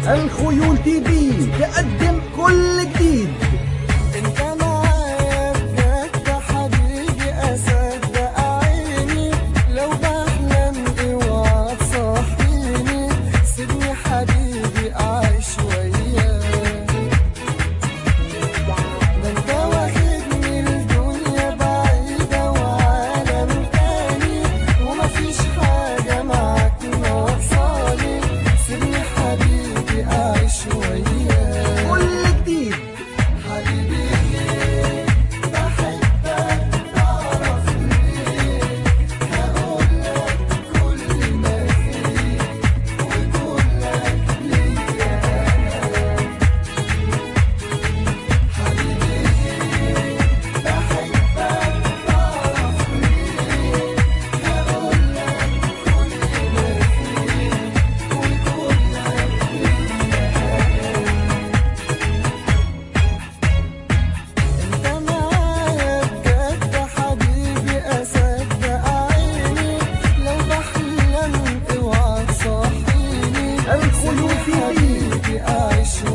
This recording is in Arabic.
الخيول تي في تقدم كل جديد. انت معايا بجد حبيبي، اصدق عيني لو بحلم اوعى تصحيني، سيبني حبيبي اعيش وياك. ده انت واخدني لدنيا بعيدة وعالم تاني، ومفيش حاجة معاك ناقصاني، سيبني حبيبي اعيش وياك. كل جديد حبيبي ليه بحبك تعرف ليه، هقولك كل ما فيك وكلك ليا أنا. حبيبي ليه بحبك تعرف ليه، هقولك كل ما فيك وكلك ليا أنا. انت معايا بجد حبيبي، اصدق عيني لو بحلم اوعى تصحيني، الخيول تي في حبيبي اعيش